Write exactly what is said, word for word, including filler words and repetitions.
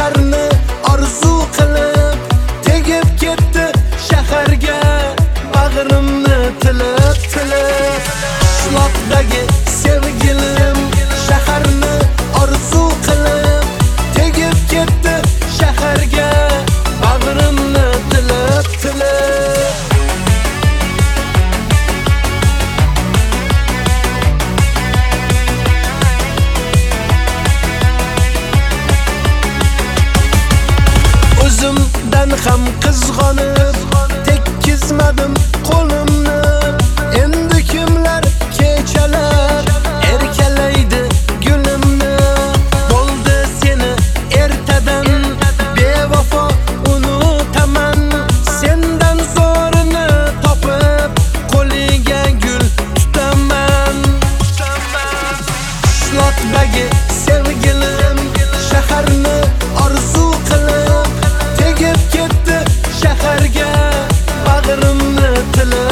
shaharni orzu qilib tegib ketdi shaharga bag'rimni tilib tilib qishloqdagi sevgilim shaharni orzu qilib tegib ketdi shaharga bag'rimni tilib tilib o'zimdan ham qizg'onib tekkizmadim qo'limni endi kimlar kechalar erkalaydi gulimni bo'ldi seni ertadan bevafo unutaman sendan zo'rini topib qo'liga gul tutaman qishloqdagi sevgilim shaharni orzu qilib tegib ketdi shaharga bag'rimni tilib